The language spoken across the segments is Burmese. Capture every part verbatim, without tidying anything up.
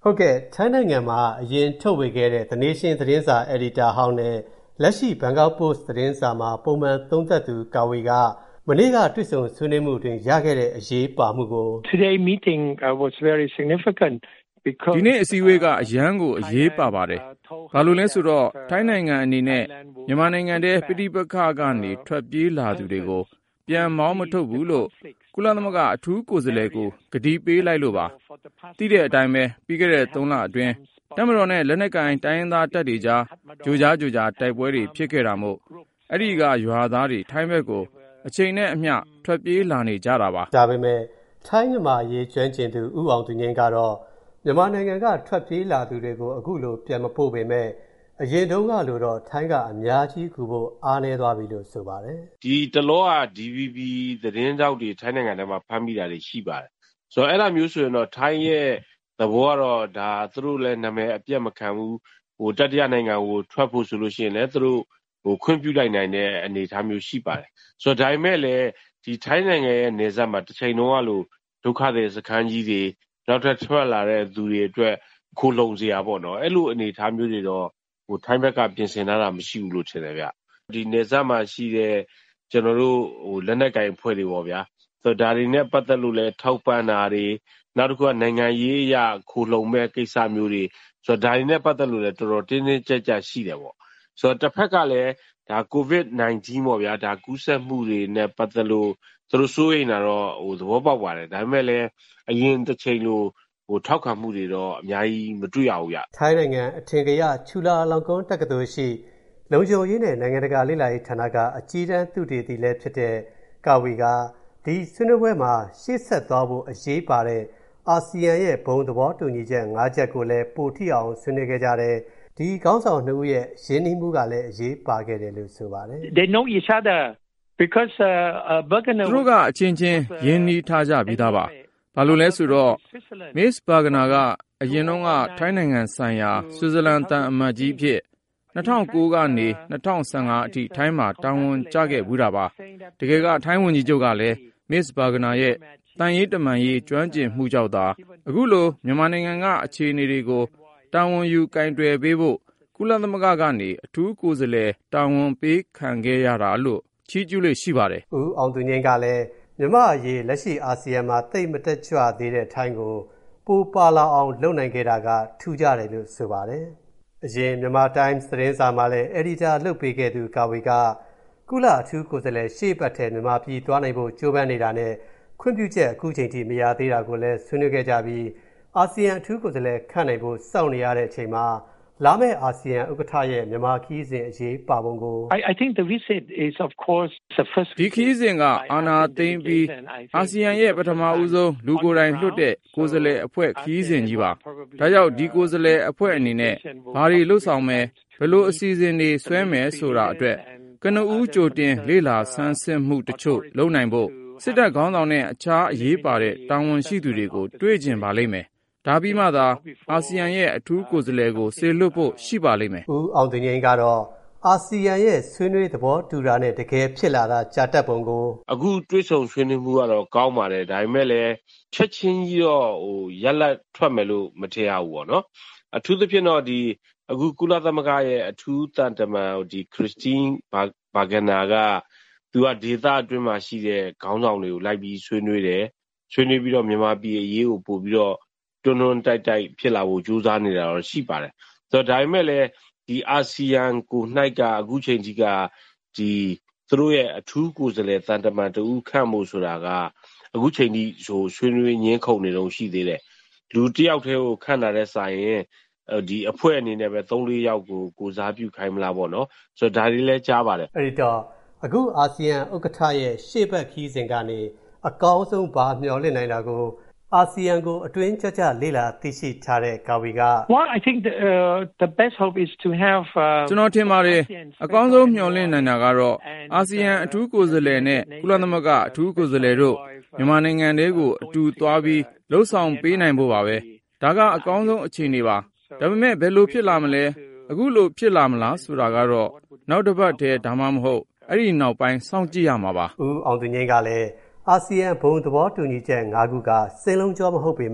ဟုတ်ကဲ့ထိုင်းနိုင်ငံမှာအရင်ထုတ်ဝေခဲ့တဲ့ The Nation သတင်းစာ editor ဟောင်းနဲ့လက်ရှိ Bangkok Post သတင်းစာမှာပုံမှန်သုံးသပ်သူကာဝေကမနေ့ကတွေ့ဆုံဆွေးနွေးမှုတွင်ရခဲ့တဲ့အရေးပါမှုကို Today meeting uh, was very significant because ဒီနေ့အစည်းအဝေးကအရန်ကိုအရေးပါပါတယ်။ဘာလို့လဲဆိုတော့ထိုင်းနိုင်ငံအနေနဲ့မြန်မာနိုင်ငံထဲပဋိပက္ခကနေထွက်ပြေးလာသူတွေကိုပြန်မောင်းမထုတ်ဘူးလို့ကုလသမဂ္ဂအထူးကိုယ်စားလှယ်ကိုကတိပေးလိုက်လို့ပါ။သိတဲ့အတိုင်းပဲပြီးခဲ့တဲ့သုံးလအတွင်းတပ်မတော်နဲ့လက်နက်ကိုင်တိုင်းရင်းသားတပ်တွေကြားကြိုကြားကြိုကြားတိုက်ပွဲတွေဖြစ်ခဲ့တာမို့အဲ့ဒီကရွာသားတွေထိုင်းဘက်ကိုအချိန်နဲ့အမျှထွက်ပြေးလာနေကြတာပါ။ဒါပေမဲ့ထိုင်းမြန်မာရေးကျွမ်းကျင်သူဦးအောင်သူငင်းကတော့မြန်မာနိုင်ငံကထွက်ပြေးလာသူတွေကိုအခုလိုပြန်မပို့ပေမဲ့အရင်တုန်းကလိုတော့ထိုင်းကအများကြီးကူဖို့အားနည်းသွားပြီလို့ဆိုပါတယ်။ဒီတလောက ဒီ ဗီ ဘီ သတင်းတောက်တွေထိုင်းနိုင်ငံထဲမှာဖမ်းမိတာတွေရှိပါတယ်။ဆိုတော့အဲ့လိုမျိုးဆိုရင်တော့ထိုင်းရဲ့သဘောကတော့ဒါသူတို့လည်းနာမည်အပြတ်မခံဘူးဟိုတတိယနိုင်ငံကိုထွက်ဖို့ဆိုလို့ရှိရင်လည်းသူတို့ဟိုခွင့်ပြုလိုက်နိုင်တဲ့အနေအထားမျိုးရှိပါတယ်။ဆိုတော့ဒါပေမဲ့လည်းဒီထိုင်းနိုင်ငံရဲ့နေဆက်မှာတစ်ချိန်လုံးကလို့ဒုက္ခတွေစခန်းကြီးတွေနောက်ထပ်ထွက်လာတဲ့သူတွေအတွက်ခိုးလုံစရာပေါ့နော်အဲ့လိုအနေအထားမျိုးတွေတော့ဟိုထိုင်းဘက်ကပြင်ဆင်ထားတာမရှိဘူးလို့ထင်တယ်ဗျဒီနေဆက်မှာရှိတဲ့ကျွန်တော်တို့ဟိုလက်နက်ကင်ဖွဲ့တွေပေါ့ဗျာဆိုတော့ဒါတွေနဲ့ပတ်သက်လို့လဲထောက်ပံ့တာတွေနောက်တစ်ခုကနိုင်ငံရေးအရာခိုးလုံမဲ့ကိစ္စမျိုးတွေဆိုတော့ဒါတွေနဲ့ပတ်သက်လို့လဲတော်တော်တင်းတင်းကြပ်ကြပ်ရှိတယ်ပေါ့ဆိုတော့တစ်ဖက်ကလည်းဒါ ကိုဗစ် ၁၉ ပေါ့ဗျာဒါကူးစက်မှုတွေနဲ့ပတ်သက်လို့သူတို့စိုးရိမ်တာတော့ဟိုသဘောပေါက်ပါတယ်ဒါပေမဲ့လည်းအရင်တစ်ချိန်လိုဟိုထောက်ခံမှုတွေတော့အများကြီးမတွေ့ရဘူးဗျထိုင်းနိုင်ငံအထင်ကရချူလာလောင်ကွန်းတက္ကသိုလ်ရှိလုံခြုံရေးနဲ့နိုင်ငံတကာလေ့လာရေးဌာနကအကြီးတန်းသုတေသီလည်းဖြစ်တဲ့ကာဝီကဒီဆွေးနွေးပွဲမှာရှေ့ဆက်သွားဖို့အရေးပါတဲ့အာဆီယံရဲ့ဘုံသဘောတူညီချက်၅ချက်ကိုလည်းပိုထိအောင်ဆွေးနွေးခဲ့ကြတယ်ဒီခေါင်းဆောင်နှစ်ဦးရဲ့ရင်းနှီးမှုကလည်းအရေးပါခဲ့တယ်လို့ဆိုပါတယ် They know each other because uh, uh, Bergner သူတို့ကအချင်းချင်းရင်းနှီးထားကြပြီးသားပါဘာလို့လဲဆိုတော့ Miss Bergner ကအရင်တုန်းကထိုင်းနိုင်ငံဆိုင်ရာဆွစ်ဇာလန်တန်အမတ်ကြီးဖြစ်၂၀၀၉ကနေ၂၀၁၅အထိထိုင်းမှာတာဝန်ကျခဲ့ဘူးတာပါတကယ်ကထိုင်းဝန်ကြီးချုပ်ကလည်း Miss Bergner ရဲ့တန်ရေးတမန်ရေးကျွမ်းကျင်မှုကြောင့်သာအခုလိုမြန်မာနိုင်ငံကအခြေအနေတွေကိုတာဝန်ယူကင်တွယ်ပေးဖို့ကုလသမဂ္ဂကနေအထူးကိုယ်စားလှယ်တာဝန်ပေးခံခဲ့ရတာလို့ချီးကျူးလို့ရှိပါတယ်။ဦးအောင်သူငင်းကလည်းမြန်မာအရေးလက်ရှိအာဆီယံမှာတိတ်မတက်ကြွသေးတဲ့ထိုင်းကိုပိုပါလာအောင်လုပ်နိုင်ခဲ့တာကထူးခြားတယ်လို့ဆိုပါတယ်။အရင်မြန်မာ Times သတင်းစာမှာလည်း editor လုပ်ပေးခဲ့သူကာဝေကကုလအထူးကိုယ်စားလှယ်ရှေ့ပတ်ထဲမြန်မာပြည်သွားနိုင်ဖို့ကြိုးပမ်းနေတာနဲ့ခွင့်ပြုချက်အခုချိန်ထိမရသေးတာကိုလည်းဆွေးနွေးခဲ့ကြပြီးအာဆီယံအထူးကိုယ်စားလှယ်ခန့်နိုင်ဖို့စောင့်နေရတဲ့အချိန်မှာလာမယ့်အာဆီယံဥက္ကဋ္ဌရဲ့မြန်မာခီးစဉ်အရေးပါပုံကို I, I think the visit is of course the first ဒီခီးစဉ်ကအာဏာသိမ်းပြီးအာဆီယံရဲ့ပထမဦးဆုံးလူကိုယ်တိုင်လွှတ်တဲ့ကိုယ်စားလှယ်အဖွဲ့ခီးစဉ်ကြီးပါဒါကြောင့်ဒီကိုယ်စားလှယ်အဖွဲ့အနေနဲ့ဘာတွေလှုပ်ဆောင်မယ်ဘယ်လိုအစီအစဉ်တွေဆွဲမယ်ဆိုတာအတွက်ကနဦးကြိုတင်လေ့လာဆန်းစစ်မှုတချို့လုပ်နိုင်ဖို့စစ်တပ်ခေါင်းဆောင်နဲ့အခြားအရေးပါတဲ့တာဝန်ရှိသူတွေကိုတွေ့ကျင်ပါလိမ့်မယ်ဒါပြီးမှသာအာဆီယံရဲ့အထူးကိုယ်စားလှယ်ကိုဆေလွတ်ဖို့ရှိပါလိမ့်မယ်။ဦးအောင်သူငင်းကတော့အာဆီယံရဲ့ဆွေးနွေးသဘောတူတာနဲ့တကယ်ဖြစ်လာတာကြာတတ်ပုံကိုအခုတွေးဆုံဆွေးနွေးမှုကတော့ကောင်းပါတယ်ဒါပေမဲ့လည်းချက်ချင်းကြီးတော့ဟိုရက်လက်ထွက်မယ်လို့မထင်ရဘူးပေါ့နော်။အထူးသဖြင့်တော့ဒီအခုကုလသမဂ္ဂရဲ့အထူးတန်တမန်ဒီခရစ်စတင်းဘာဂနာကသူကဒေသအတွင်းမှာရှိတဲ့ခေါင်းဆောင်တွေကိုလိုက်ပြီးဆွေးနွေးတယ်ဆွေးနွေးပြီးတော့မြန်မာပြည်အရေးကိုပို့ပြီးတော့တွန်းတွန်းတိုက်တိုက်ဖြစ်လာဖို့ကြိုးစားနေတာတော့ရှိပါတယ်ဆိုတော့ဒါပေမဲ့လည်းဒီအာဆီယံကို၌ကအခုချိန်ကြီးကဒီသူတို့ရဲ့အထူးကိုယ်စားလှယ်တန်တမန်တူခန့်ဖို့ဆိုတာကအခုချိန်ကြီးဆိုဆွေးနွေးညင်းခုန်နေတော့ရှိသေးတယ်လူတစ်ယောက်တည်းကိုခန့်လာတဲ့ဆိုင်ရင်ဒီအဖွဲ့အနေနဲ့ပဲသုံးလေးယောက်ကိုကိုစားပြုခိုင်းမလားပေါ့နော်ဆိုတော့ဒါတွေလည်းကြားပါတယ်အဲ့ဒီတော့အခုအာဆီယံဥက္ကဋ္ဌရဲ့ရှေ့ဘက်ခီးစဉ်ကနေအကောင်းဆုံးဘာမျှော်လင့်နိုင်တာကိုအာဆီယံကိုအတွင်းကြကြလေ့လာသိရှိထားတဲ့ကာဝီက Well I think the, uh, the best hope is to have ကျွန်တော်ထင်ပါတယ်အကောင်းဆုံးမျှော်လင့်နိုင်တာကတော့အာဆီယံအထူးကိုယ်စားလှယ်နဲ့ကုလသမဂ္ဂအထူးကိုယ်စားလှယ်တို့မြန်မာနိုင်ငံတွေကိုအတူသွားပြီးလှုပ်ဆောင်ပေးနိုင်ဖို့ပါပဲဒါကအကောင်းဆုံးအခြေအနေပါဒါပေမဲ့ဘယ်လိုဖြစ်လာမလဲအခုလိုဖြစ်လာမလားဆိုတာကတော့နောက်တစ်ပတ်တည်းဒါမှမဟုတ်အဲ့ဒီနောက်ပိုင်းစောင့်ကြည့်ရမှာပါဦးအောင်သူငင်းကလည်းအာဆီယံဘုံသဘောတူညီချက်၅ခုကစိတ်လုံးကြောမဟုတ်ပေမဲ့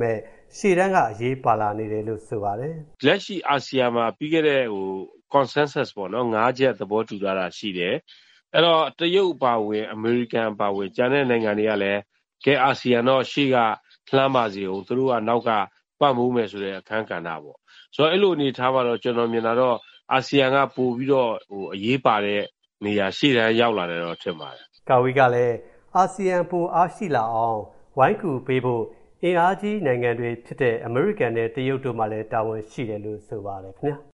ရှေ့တန်းကအရေးပါလာနေတယ်လို့ဆိုပါတယ်။လက်ရှိအာဆီယံမှာပြီးခဲ့တဲ့ဟို consensus ပေါ့နော်ငါးချက်သဘောတူထားတာရှိတယ်။အဲ့တော့တရုတ်အပါအဝင်အမေရိကန်အပါအဝင်ကျန်တဲ့နိုင်ငံတွေကလည်းကဲအာဆီယံတော့ရှေ့ကလှမ်းပါစေအောင်သူတို့ကနောက်ကပတ်မိုးမယ်ဆိုတဲ့အခန်းကဏ္ဍပေါ့။ဆိုတော့အဲ့လိုအနေထားမှာတော့ကျွန်တော်မြင်တာတော့အာဆီယံကပို့ပြီးတော့ဟိုအရေးပါတဲ့နေရာရှေ့တန်းရောက်လာတယ်တော့ထင်ပါတယ်။ကာဝီကလည်းအာဆီယံပိုအားရှိလာအောင်ဝိုင်းကူပေးဖို့အင်အားကြီးနိုင်ငံတွေဖြစ်တဲ့အမေရိကန်နဲ့တရုတ်တို့မှလည်းတာဝန်ရှိတယ်လို့ဆိုပါတယ်ခင်ဗျာ။